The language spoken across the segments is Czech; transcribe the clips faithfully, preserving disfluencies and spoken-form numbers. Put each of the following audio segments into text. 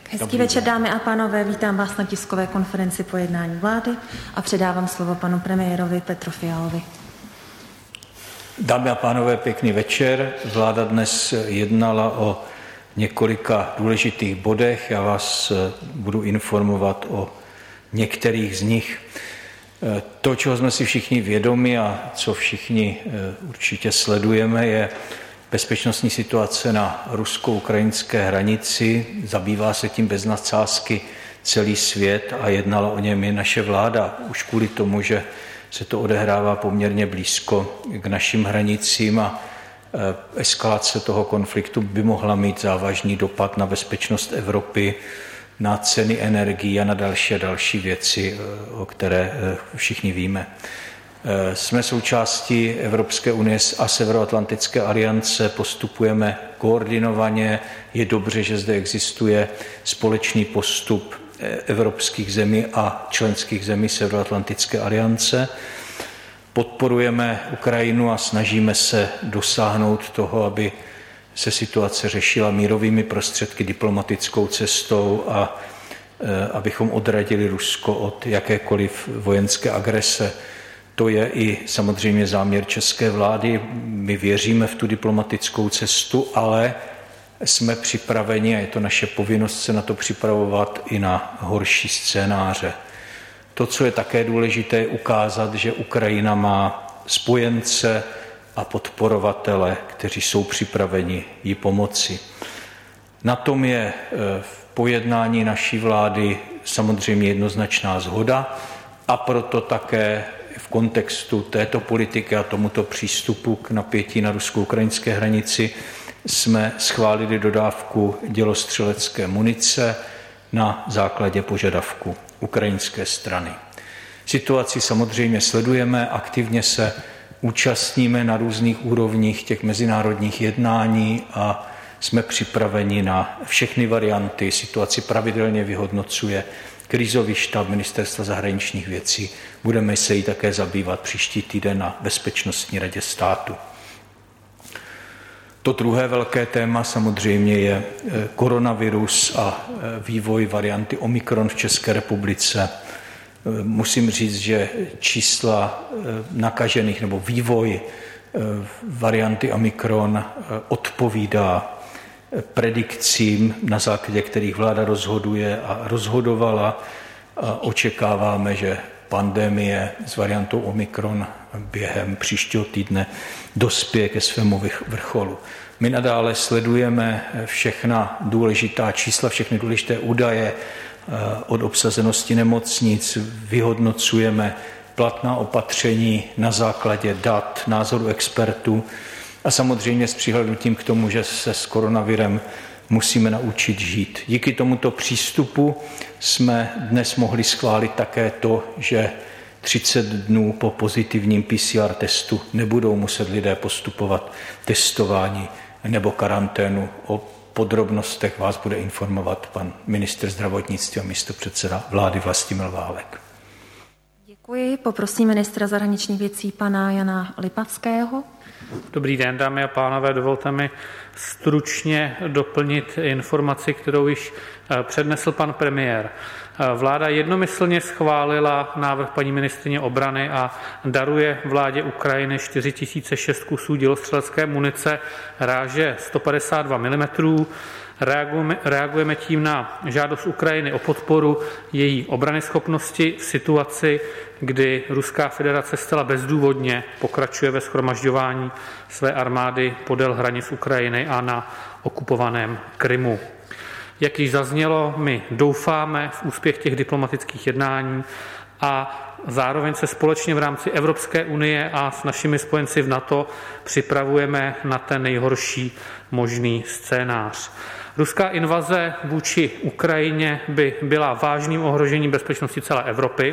Hezký Dobrý večer, den. dámy a pánové, vítám vás na tiskové konferenci po jednání vlády a předávám slovo panu premiérovi Petru Fialovi. Dámy a pánové, pěkný večer. Vláda dnes jednala o několika důležitých bodech. Já vás budu informovat o některých z nich. To, čeho jsme si všichni vědomi a co všichni určitě sledujeme, je bezpečnostní situace na rusko-ukrajinské hranici. Zabývá se tím bez nadsázky celý svět a jednala o něm i naše vláda. Už kvůli tomu, že se to odehrává poměrně blízko k našim hranicím a eskalace toho konfliktu by mohla mít závažný dopad na bezpečnost Evropy, na ceny energií a na další a další věci, o které všichni víme. Jsme součástí Evropské unie a Severoatlantické aliance, postupujeme koordinovaně. Je dobře, že zde existuje společný postup evropských zemí a členských zemí Severoatlantické aliance. Podporujeme Ukrajinu a snažíme se dosáhnout toho, aby se situace řešila mírovými prostředky, diplomatickou cestou a abychom odradili Rusko od jakékoliv vojenské agrese. To je i samozřejmě záměr české vlády. My věříme v tu diplomatickou cestu, ale jsme připraveni, a je to naše povinnost se na to připravovat, i na horší scénáře. To, co je také důležité, je ukázat, že Ukrajina má spojence a podporovatele, kteří jsou připraveni jí pomoci. Na tom je v pojednání naší vlády samozřejmě jednoznačná shoda a proto také v kontextu této politiky a tomuto přístupu k napětí na rusko-ukrajinské hranici jsme schválili dodávku dělostřelecké munice na základě požadavku ukrajinské strany. Situaci samozřejmě sledujeme, aktivně se účastníme na různých úrovních těch mezinárodních jednání a jsme připraveni na všechny varianty. Situaci pravidelně vyhodnocuje krizový štáb Ministerstva zahraničních věcí. Budeme se jí také zabývat příští týden na Bezpečnostní radě státu. To druhé velké téma samozřejmě je koronavirus a vývoj varianty Omikron v České republice. Musím říct, že čísla nakažených nebo vývoj varianty Omikron odpovídá predikcím, na základě kterých vláda rozhoduje a rozhodovala. A očekáváme, že pandemie s variantou Omikron během příštího týdne dospěje ke svému vrcholu. My nadále sledujeme všechna důležitá čísla, všechny důležité údaje od obsazenosti nemocnic, vyhodnocujeme platná opatření na základě dat, názoru expertů a samozřejmě s přihlédnutím k tomu, že se s koronavirem musíme naučit žít. Díky tomuto přístupu jsme dnes mohli schválit také to, že třicet dnů po pozitivním P C R testu nebudou muset lidé postupovat testování nebo karanténu. O podrobnostech vás bude informovat pan ministr zdravotnictví a místopředseda vlády Vlastimil Válek. Děkuji. Poprosím ministra zahraničních věcí pana Jana Lipavského. Dobrý den, dámy a pánové, dovolte mi stručně doplnit informaci, kterou již přednesl pan premiér. Vláda jednomyslně schválila návrh paní ministryně obrany a daruje vládě Ukrajiny čtyři tisíce šest kusů dělostřelecké munice ráže sto padesát dva milimetrů. Reagujeme, reagujeme tím na žádost Ukrajiny o podporu její obranyschopnosti v situaci, kdy Ruská federace zcela bezdůvodně pokračuje ve shromažďování své armády podél hranic Ukrajiny a na okupovaném Krymu. Jak již zaznělo, my doufáme v úspěch těch diplomatických jednání a zároveň se společně v rámci Evropské unie a s našimi spojenci v NATO připravujeme na ten nejhorší možný scénář. Ruská invaze vůči Ukrajině by byla vážným ohrožením bezpečnosti celé Evropy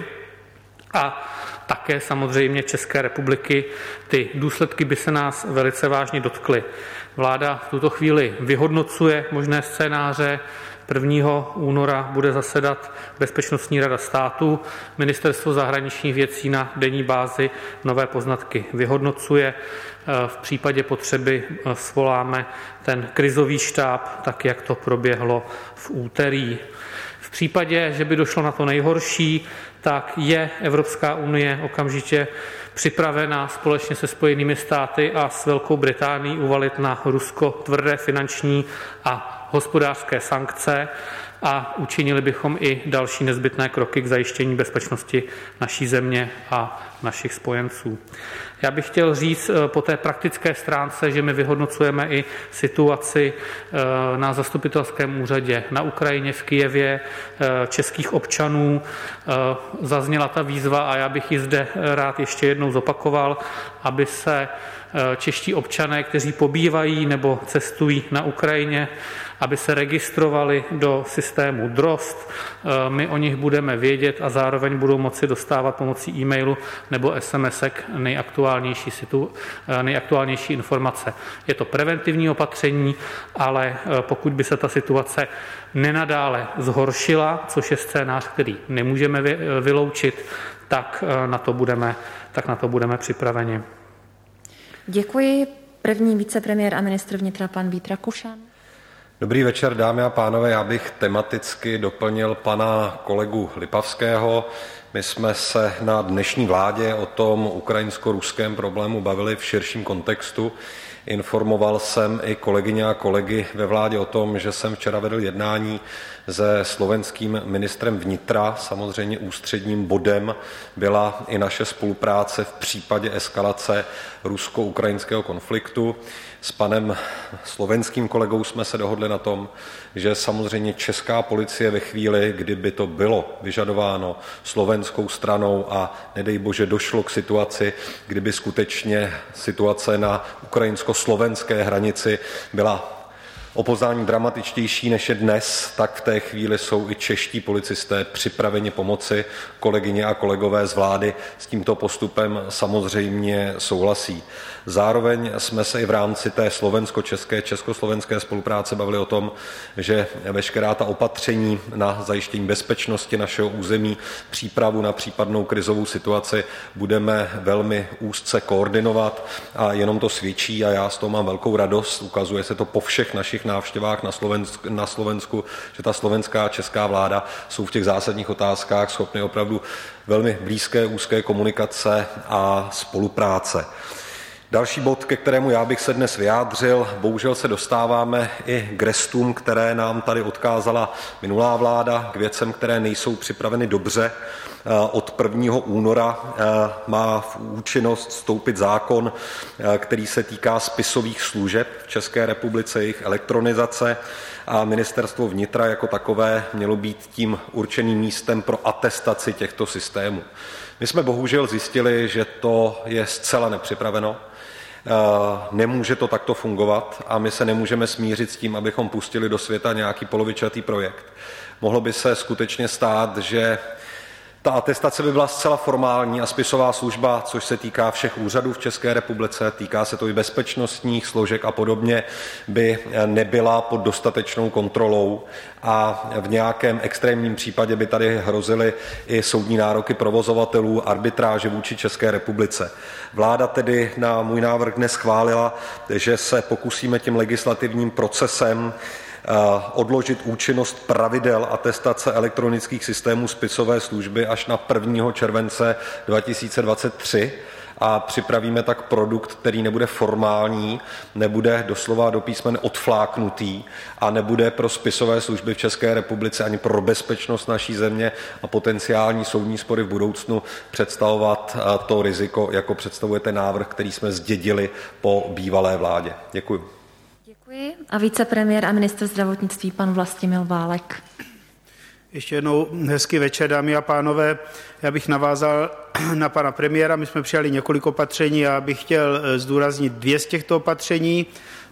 a také samozřejmě České republiky. Ty důsledky by se nás velice vážně dotkly. Vláda v tuto chvíli vyhodnocuje možné scénáře, prvního února bude zasedat Bezpečnostní rada státu. Ministerstvo zahraničních věcí na denní bázi nové poznatky vyhodnocuje. V případě potřeby svoláme ten krizový štáb, tak jak to proběhlo v úterý. V případě, že by došlo na to nejhorší, tak je Evropská unie okamžitě připravena společně se Spojenými státy a s Velkou Británií uvalit na Rusko tvrdé finanční a hospodářské sankce a učinili bychom i další nezbytné kroky k zajištění bezpečnosti naší země a našich spojenců. Já bych chtěl říct po té praktické stránce, že my vyhodnocujeme i situaci na zastupitelském úřadě na Ukrajině, v Kyjevě, českých občanů. Zazněla ta výzva a já bych ji zde rád ještě jednou zopakoval, aby se čeští občané, kteří pobývají nebo cestují na Ukrajině, aby se registrovali do systému DROST. My o nich budeme vědět a zároveň budou moci dostávat pomocí e-mailu nebo SMSek nejaktuálnější, situ, nejaktuálnější informace. Je to preventivní opatření, ale pokud by se ta situace nenadále zhoršila, což je scénář, který nemůžeme vyloučit, tak na to budeme, tak na to budeme připraveni. Děkuji. První vicepremiér a ministr vnitra pan Vít Rakušan. Dobrý večer, dámy a pánové. Já bych tematicky doplnil pana kolegu Lipavského. My jsme se na dnešní vládě o tom ukrajinsko-ruském problému bavili v širším kontextu. Informoval jsem i kolegyně a kolegy ve vládě o tom, že jsem včera vedl jednání se slovenským ministrem vnitra. Samozřejmě ústředním bodem byla i naše spolupráce v případě eskalace rusko-ukrajinského konfliktu. S panem slovenským kolegou jsme se dohodli na tom, že samozřejmě česká policie ve chvíli, kdyby to bylo vyžadováno slovenskou stranou a nedej bože došlo k situaci, kdyby skutečně situace na ukrajinsko-slovenské hranici byla o poznání dramatičtější než je dnes, tak v té chvíli jsou i čeští policisté připraveni pomoci. Kolegyně a kolegové z vlády s tímto postupem samozřejmě souhlasí. Zároveň jsme se i v rámci té slovensko-české, československé spolupráce bavili o tom, že veškerá ta opatření na zajištění bezpečnosti našeho území, přípravu na případnou krizovou situaci budeme velmi úzce koordinovat a jenom to svědčí a já z toho mám velkou radost. Ukazuje se to po všech našich návštěvách na Slovensku, na Slovensku, že ta slovenská a česká vláda jsou v těch zásadních otázkách schopny opravdu velmi blízké, úzké komunikace a spolupráce. Další bod, ke kterému já bych se dnes vyjádřil, bohužel se dostáváme i k gestům, které nám tady odkázala minulá vláda, k věcem, které nejsou připraveny dobře. Od prvního února má v účinnost vstoupit zákon, který se týká spisových služeb v České republice, jejich elektronizace a ministerstvo vnitra jako takové mělo být tím určeným místem pro atestaci těchto systémů. My jsme bohužel zjistili, že to je zcela nepřipraveno. Nemůže to takto fungovat a my se nemůžeme smířit s tím, abychom pustili do světa nějaký polovičatý projekt. Mohlo by se skutečně stát, že ta atestace by byla zcela formální a spisová služba, což se týká všech úřadů v České republice, týká se to i bezpečnostních složek a podobně, by nebyla pod dostatečnou kontrolou a v nějakém extrémním případě by tady hrozily i soudní nároky provozovatelů, arbitráže vůči České republice. Vláda tedy na můj návrh dnes schválila, že se pokusíme tím legislativním procesem odložit účinnost pravidel atestace elektronických systémů spisové služby až na prvního července dva tisíce dvacet tři a připravíme tak produkt, který nebude formální, nebude doslova do písmen odfláknutý a nebude pro spisové služby v České republice ani pro bezpečnost naší země a potenciální soudní spory v budoucnu představovat to riziko, jako představuje ten návrh, který jsme zdědili po bývalé vládě. Děkuji. Děkuji. A vicepremiér a ministr zdravotnictví pan Vlastimil Válek. Ještě jednou hezký večer, dámy a pánové. Já bych navázal na pana premiéra. My jsme přijali několik opatření a já bych chtěl zdůraznit dvě z těchto opatření.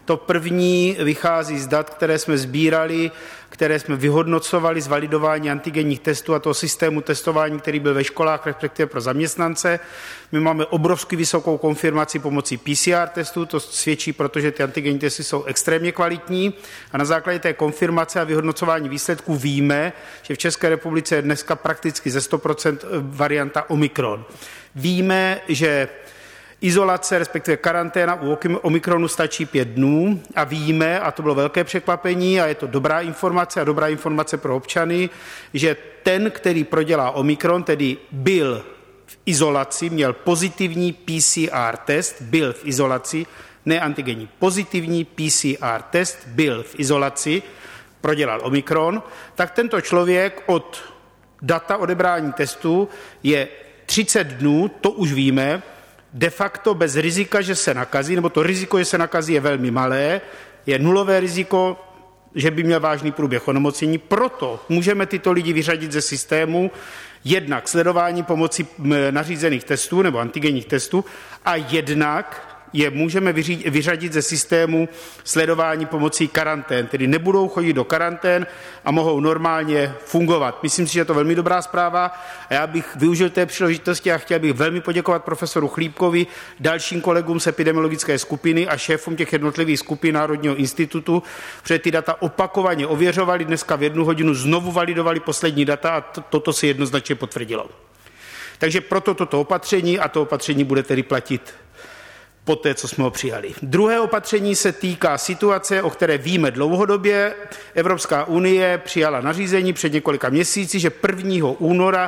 To první vychází z dat, které jsme sbírali, které jsme vyhodnocovali z validování antigenních testů a toho systému testování, který byl ve školách, respektive pro zaměstnance. My máme obrovsky vysokou konfirmaci pomocí P C R testů, to svědčí, protože ty antigenní testy jsou extrémně kvalitní a na základě té konfirmace a vyhodnocování výsledků víme, že v České republice je dneska prakticky ze sto procent varianta Omikron. Víme, že izolace, respektive karanténa u Omikronu stačí pět dnů a víme, a to bylo velké překvapení a je to dobrá informace a dobrá informace pro občany, že ten, který prodělá Omikron, tedy byl v izolaci, měl pozitivní P C R test, byl v izolaci, ne antigenní, pozitivní P C R test, byl v izolaci, prodělal Omikron, tak tento člověk od data odebrání testu je třicet dnů, to už víme, de facto bez rizika, že se nakazí, nebo to riziko, že se nakazí, je velmi malé, je nulové riziko, že by měl vážný průběh onemocnění, proto můžeme tyto lidi vyřadit ze systému, jednak sledování pomocí nařízených testů nebo antigenních testů a jednak je můžeme vyřadit ze systému sledování pomocí karantén, tedy nebudou chodit do karantén a mohou normálně fungovat. Myslím si, že je to velmi dobrá zpráva a já bych využil té příležitosti a chtěl bych velmi poděkovat profesoru Chlípkovi, dalším kolegům z epidemiologické skupiny a šéfům těch jednotlivých skupin Národního institutu, protože ty data opakovaně ověřovali, dneska v jednu hodinu znovu validovali poslední data a to, toto se jednoznačně potvrdilo. Takže proto toto opatření a to opatření bude tedy platit poté, co jsme ho přijali. Druhé opatření se týká situace, o které víme dlouhodobě. Evropská unie přijala nařízení před několika měsíci, že prvního února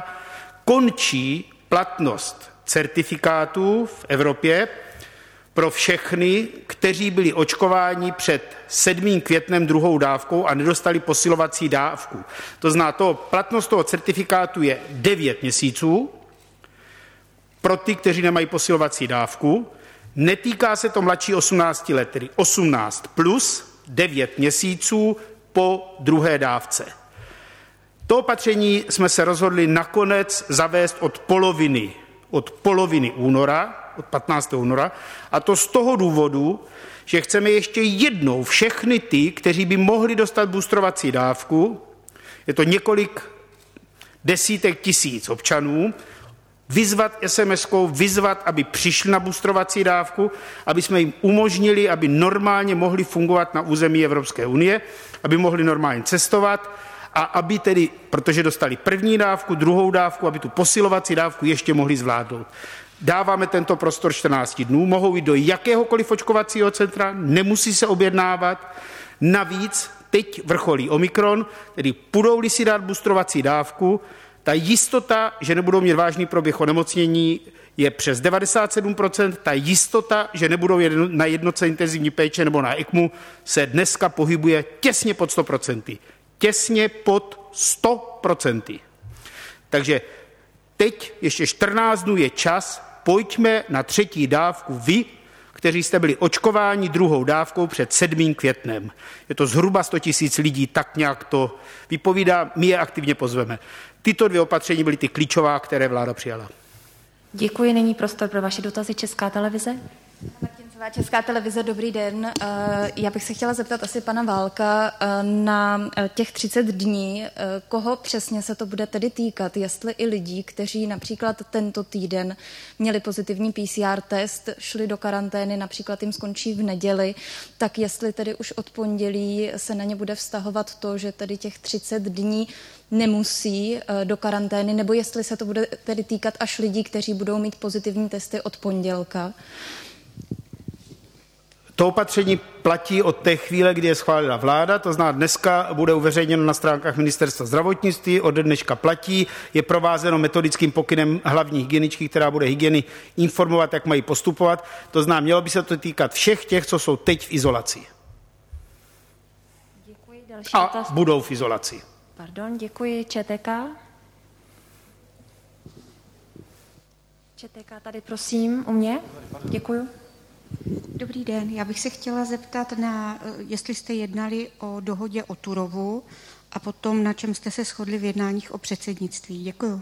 končí platnost certifikátů v Evropě pro všechny, kteří byli očkováni před sedmým květnem druhou dávkou a nedostali posilovací dávku. To znamená, to, platnost toho certifikátu je devět měsíců pro ty, kteří nemají posilovací dávku. Netýká se to mladší osmnácti let, tedy osmnáct plus devět měsíců po druhé dávce. To opatření jsme se rozhodli nakonec zavést od poloviny, od poloviny února, od patnáctého února, a to z toho důvodu, že chceme ještě jednou všechny ty, kteří by mohli dostat boostrovací dávku, je to několik desítek tisíc občanů, vyzvat es em eskou, vyzvat, aby přišli na boostrovací dávku, aby jsme jim umožnili, aby normálně mohli fungovat na území Evropské unie, aby mohli normálně cestovat a aby tedy, protože dostali první dávku, druhou dávku, aby tu posilovací dávku ještě mohli zvládnout. Dáváme tento prostor čtrnáct dnů, mohou jít do jakéhokoliv očkovacího centra, nemusí se objednávat. Navíc teď vrcholí Omikron, tedy půjdou-li si dát boostrovací dávku, ta jistota, že nebudou mít vážný průběh onemocnění, je přes devadesát sedm procent. Ta jistota, že nebudou na jednotce intenzivní péče nebo na ECMO, se dneska pohybuje těsně pod sto procent. Těsně pod sto procent. Takže teď ještě čtrnáct dnů je čas, pojďme na třetí dávku vy, kteří jste byli očkováni druhou dávkou před sedmým květnem. Je to zhruba sto tisíc lidí, tak nějak to vypovídá, my je aktivně pozveme. Tyto dvě opatření byly ty klíčová, které vláda přijala. Děkuji, nyní prostor pro vaše dotazy. Česká televize. Martincová, Česká televize, dobrý den. Já bych se chtěla zeptat asi pana Válka na těch třicet dní, koho přesně se to bude tedy týkat, jestli i lidí, kteří například tento týden měli pozitivní P C R test, šli do karantény, například jim skončí v neděli, tak jestli tedy už od pondělí se na ně bude vztahovat to, že tedy těch třicet dní nemusí do karantény, nebo jestli se to bude tedy týkat až lidí, kteří budou mít pozitivní testy od pondělka. To opatření platí od té chvíle, kdy je schválila vláda, to znamená dneska bude uveřejněno na stránkách Ministerstva zdravotnictví, ode dneška platí, je provázeno metodickým pokynem hlavní hygieničky, která bude hygieny informovat, jak mají postupovat. To znamená, mělo by se to týkat všech těch, co jsou teď v izolaci. Děkuji, další A dotaz. budou v izolaci. Pardon, děkuji. ČTK. ČTK tady, prosím, u mě. Děkuji. Dobrý den, já bych se chtěla zeptat, na, jestli jste jednali o dohodě o Turovu a potom na čem jste se shodli v jednáních o předsednictví. Děkuju.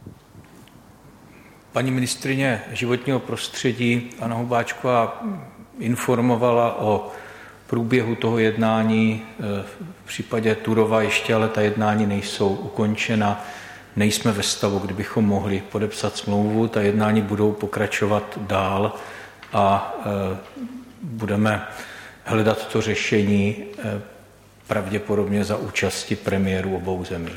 Paní ministryně životního prostředí Anna Hubáčková informovala o průběhu toho jednání. V případě Turova ještě ale ta jednání nejsou ukončena. Nejsme ve stavu, kdybychom mohli podepsat smlouvu. Ta jednání budou pokračovat dál a budeme hledat to řešení pravděpodobně za účasti premiérů obou zemí.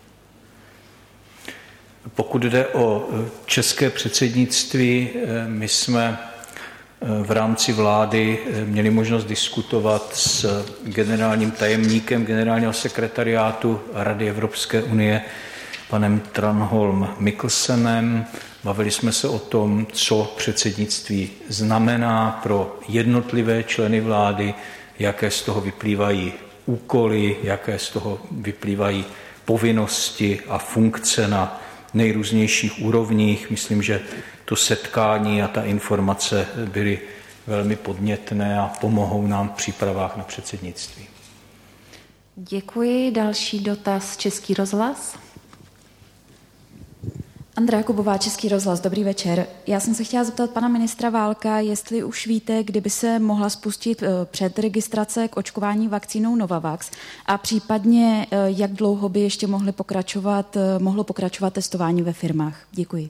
Pokud jde o české předsednictví, my jsme v rámci vlády měli možnost diskutovat s generálním tajemníkem generálního sekretariátu Rady Evropské unie, panem Tranholm Mikkelsenem. Bavili jsme se o tom, co předsednictví znamená pro jednotlivé členy vlády, jaké z toho vyplývají úkoly, jaké z toho vyplývají povinnosti a funkce na nejrůznějších úrovních. Myslím, že to setkání a ta informace byly velmi podnětné a pomohou nám v přípravách na předsednictví. Děkuji. Další dotaz, Český rozhlas. Andrea Kubová, Český rozhlas, dobrý večer. Já jsem se chtěla zeptat pana ministra Válka, jestli už víte, kdyby se mohla spustit předregistrace k očkování vakcínou Novavax a případně jak dlouho by ještě mohly pokračovat, mohlo pokračovat testování ve firmách. Děkuji.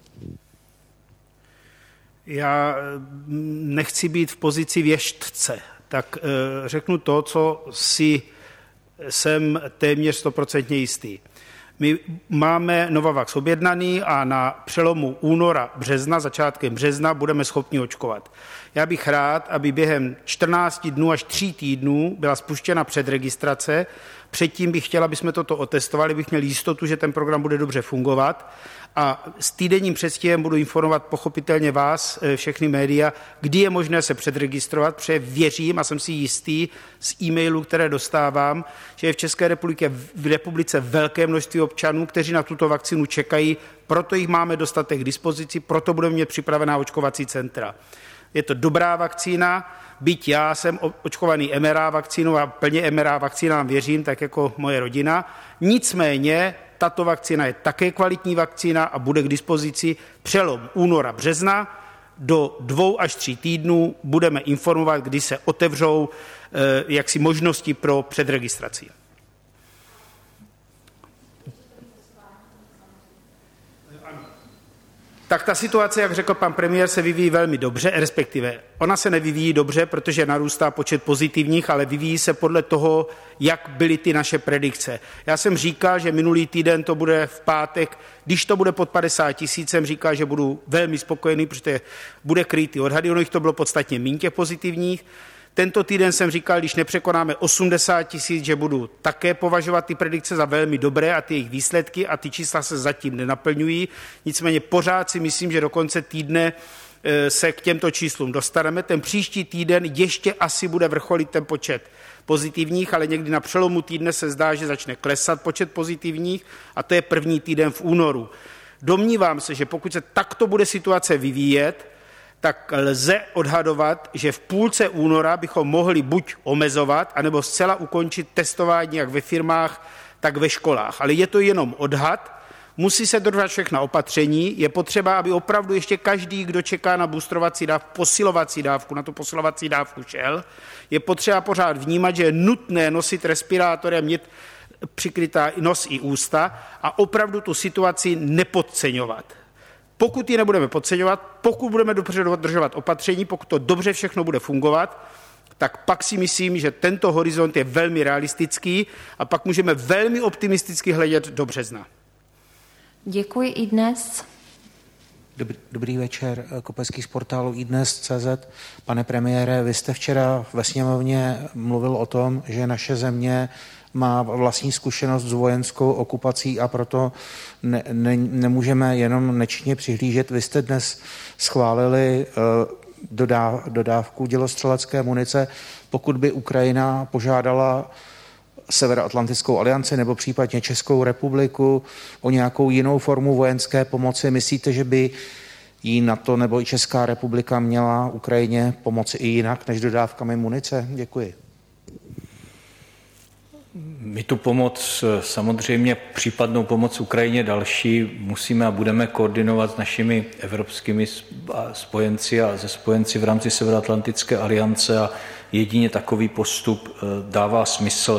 Já nechci být v pozici věštce, tak řeknu to, co si jsem téměř stoprocentně jistý. My máme Novavax objednaný a na přelomu února, března, začátkem března budeme schopni očkovat. Já bych rád, aby během čtrnácti dnů až tří týdnů byla spuštěna předregistrace. Předtím bych chtěla, aby jsme toto otestovali, bych měl jistotu, že ten program bude dobře fungovat. A s týdenním předstihem budu informovat pochopitelně vás, všechny média, kdy je možné se předregistrovat, protože věřím a jsem si jistý z e-mailů, které dostávám, že je v České republice, v republice velké množství občanů, kteří na tuto vakcínu čekají, proto jich máme dostatek k dispozici, proto budeme mít připravená očkovací centra. Je to dobrá vakcína, byť já jsem očkovaný em er á vakcínou a plně em er á vakcínám věřím, tak jako moje rodina. Nicméně tato vakcína je také kvalitní vakcína a bude k dispozici přelom února, března. Do dvou až tří týdnů budeme informovat, kdy se otevřou eh, jaksi možnosti pro předregistraci. Tak ta situace, jak řekl pan premiér, se vyvíjí velmi dobře, respektive ona se nevyvíjí dobře, protože narůstá počet pozitivních, ale vyvíjí se podle toho, jak byly ty naše predikce. Já jsem říkal, že minulý týden to bude v pátek, když to bude pod padesát tisíc, jsem říkal, že budu velmi spokojený, protože bude krytý odhady, ono jich to bylo podstatně méně těch pozitivních. Tento týden jsem říkal, když nepřekonáme osmdesát tisíc, že budu také považovat ty predikce za velmi dobré a ty jejich výsledky a ty čísla se zatím nenaplňují. Nicméně pořád si myslím, že do konce týdne se k těmto číslům dostaneme. Ten příští týden ještě asi bude vrcholit ten počet pozitivních, ale někdy na přelomu týdne se zdá, že začne klesat počet pozitivních a to je první týden v únoru. Domnívám se, že pokud se takto bude situace vyvíjet, tak lze odhadovat, že v půlce února bychom mohli buď omezovat, anebo zcela ukončit testování jak ve firmách, tak ve školách. Ale je to jenom odhad, musí se dodržovat všechna opatření, je potřeba, aby opravdu ještě každý, kdo čeká na boostrovací dávku, posilovací dávku, na tu posilovací dávku šel. Je potřeba pořád vnímat, že je nutné nosit respirátory a mít přikrytá nos i ústa a opravdu tu situaci nepodceňovat. Pokud ji nebudeme podceňovat, pokud budeme dobře dodržovat opatření, pokud to dobře všechno bude fungovat, tak pak si myslím, že tento horizont je velmi realistický a pak můžeme velmi optimisticky hledět do března. Děkuji i dnes. Dobrý, dobrý večer, Kopecký z portálu i dnes tečka cé zet. Pane premiére, vy jste včera ve sněmovně mluvil o tom, že naše země má vlastní zkušenost s vojenskou okupací a proto ne, ne, nemůžeme jenom nečinně přihlížet. Vy jste dnes schválili uh, dodá, dodávku dělostřelecké munice. Pokud by Ukrajina požádala Severoatlantickou alianci nebo případně Českou republiku o nějakou jinou formu vojenské pomoci, myslíte, že by jí NATO nebo i Česká republika měla Ukrajině pomoci i jinak než dodávkami munice? Děkuji. My tu pomoc, samozřejmě případnou pomoc Ukrajině další, musíme a budeme koordinovat s našimi evropskými spojenci a ze spojenci v rámci Severoatlantické aliance a jedině takový postup dává smysl.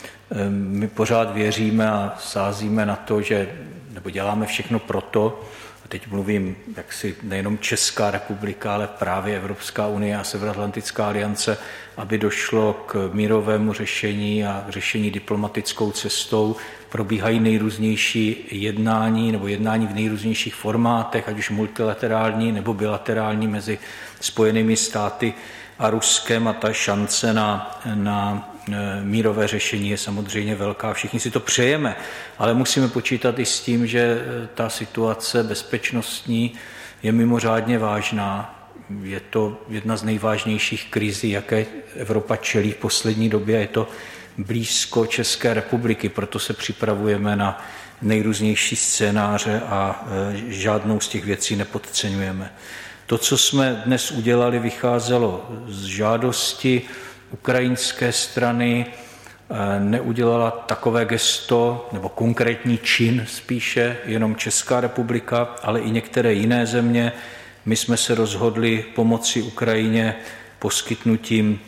My pořád věříme a sázíme na to, že nebo děláme všechno proto, a teď mluvím jaksi nejenom Česká republika, ale právě Evropská unie a Severoatlantická aliance, aby došlo k mírovému řešení a k řešení diplomatickou cestou. Probíhají nejrůznější jednání nebo jednání v nejrůznějších formátech, ať už multilaterální nebo bilaterální mezi Spojenými státy a Ruskem, a ta šance na, na mírové řešení je samozřejmě velká. Všichni si to přejeme, ale musíme počítat i s tím, že ta situace bezpečnostní je mimořádně vážná. Je to jedna z nejvážnějších krizí, jaké Evropa čelí v poslední době. Je to blízko České republiky, proto se připravujeme na nejrůznější scénáře a žádnou z těch věcí nepodceňujeme. To, co jsme dnes udělali, vycházelo z žádosti ukrajinské strany, neudělala takové gesto nebo konkrétní čin spíše jenom Česká republika, ale i některé jiné země. My jsme se rozhodli pomoci Ukrajině poskytnutím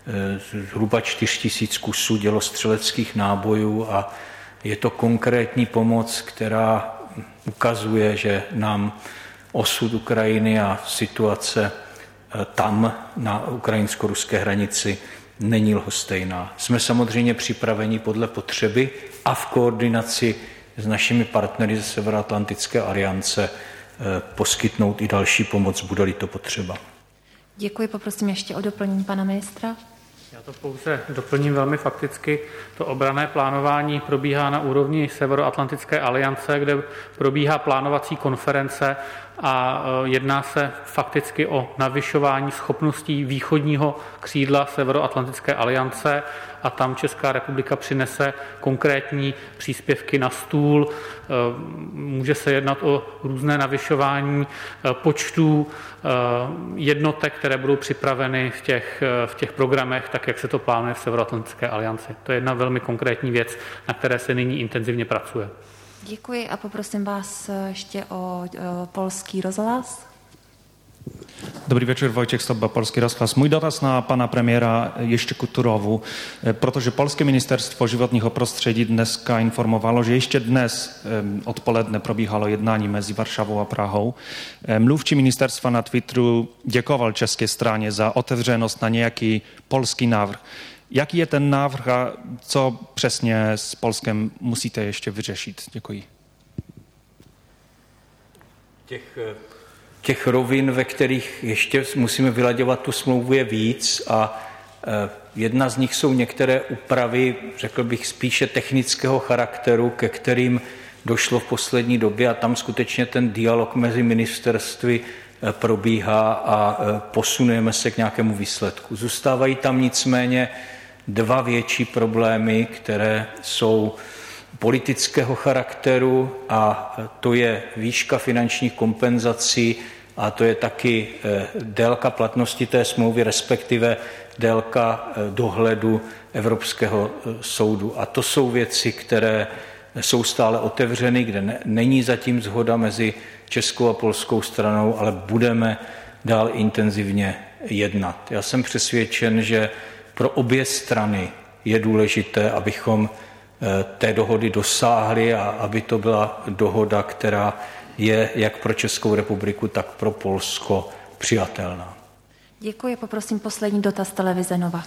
zhruba čtyři tisíce kusů dělostřeleckých nábojů a je to konkrétní pomoc, která ukazuje, že nám osud Ukrajiny a situace tam na ukrajinsko-ruské hranici není lhostejná. Jsme samozřejmě připraveni podle potřeby a v koordinaci s našimi partnery ze Severoatlantické aliance poskytnout i další pomoc, bude-li to potřeba. Děkuji, poprosím ještě o doplnění pana ministra. Já to pouze doplním velmi fakticky. To obranné plánování probíhá na úrovni Severoatlantické aliance, kde probíhá plánovací konference a jedná se fakticky o navyšování schopností východního křídla Severoatlantické aliance a tam Česká republika přinese konkrétní příspěvky na stůl. Může se jednat o různé navyšování počtů jednotek, které budou připraveny v těch, v těch programech, tak jak se to plánuje v Severoatlantické alianci. To je jedna velmi konkrétní věc, na které se nyní intenzivně pracuje. Děkuji a poprosím vás ještě o, o polský rozhlas. Dobrý večer, Wojciech Stobba, Polski Rozhlas. Mój dotaz na pana premiera ještě Kuturovu, protože Polskie Ministerstwo Životního prostředí dneska informowało, że jeszcze dnes odpoledne probíhalo jednání mezi Warszawą a Prahou. Mluvčí ministerstwa na Twitteru děkoval české straně za otevřenost na nějaký polský návrh. Jaký je ten návrh a co přesně s Polskem musíte ještě vyřešit? Děkuji. Těch, těch rovin, ve kterých ještě musíme vylaďovat tu smlouvu, je víc a jedna z nich jsou některé úpravy, řekl bych, spíše technického charakteru, ke kterým došlo v poslední době a tam skutečně ten dialog mezi ministerstvy probíhá a posunujeme se k nějakému výsledku. Zůstávají tam nicméně dva větší problémy, které jsou politického charakteru a to je výška finančních kompenzací a to je taky délka platnosti té smlouvy, respektive délka dohledu Evropského soudu. A to jsou věci, které jsou stále otevřeny, kde ne, není zatím shoda mezi českou a polskou stranou, ale budeme dál intenzivně jednat. Já jsem přesvědčen, že pro obě strany je důležité, abychom té dohody dosáhli a aby to byla dohoda, která je jak pro Českou republiku, tak pro Polsko přijatelná. Děkuji, poprosím poslední dotaz televize Nova.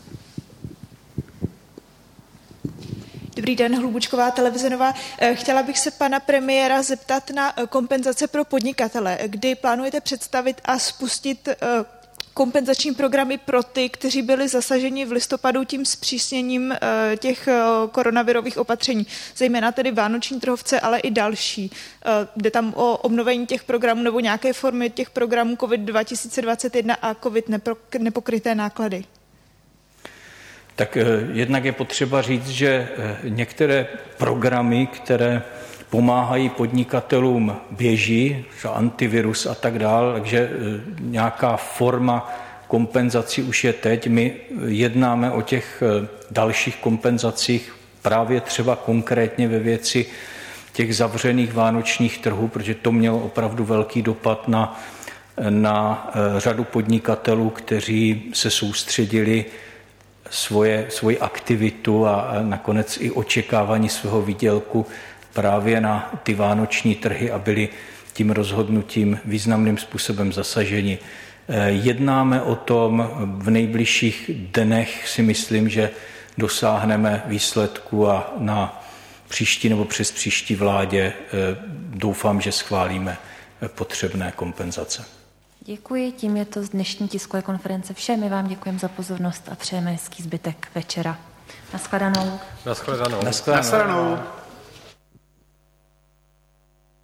Dobrý den, Hlubučková, televize Nova. Chtěla bych se pana premiéra zeptat na kompenzace pro podnikatele. Kdy plánujete představit a spustit kompenzační programy pro ty, kteří byli zasaženi v listopadu tím zpřísněním těch koronavirových opatření, zejména tedy vánoční trhovce, ale i další. Jde tam o obnovení těch programů nebo nějaké formy těch programů COVID dva tisíce dvacet jedna a COVID nepokryté náklady? Tak jednak je potřeba říct, že některé programy, které pomáhají podnikatelům, běží, že antivirus a tak dále, takže nějaká forma kompenzaci už je teď. My jednáme o těch dalších kompenzacích právě třeba konkrétně ve věci těch zavřených vánočních trhů, protože to mělo opravdu velký dopad na, na řadu podnikatelů, kteří se soustředili svoje, svoji aktivitu a nakonec i očekávání svého výdělku právě na ty vánoční trhy a byli tím rozhodnutím významným způsobem zasaženi. Jednáme o tom v nejbližších dnech, si myslím, že dosáhneme výsledku a na příští nebo přes příští vládě doufám, že schválíme potřebné kompenzace. Děkuji, tím je to z dnešní tiskové konference vše. My vám děkujeme za pozornost a přejeme hezký zbytek večera. Naschledanou. Naschledanou. Naschledanou.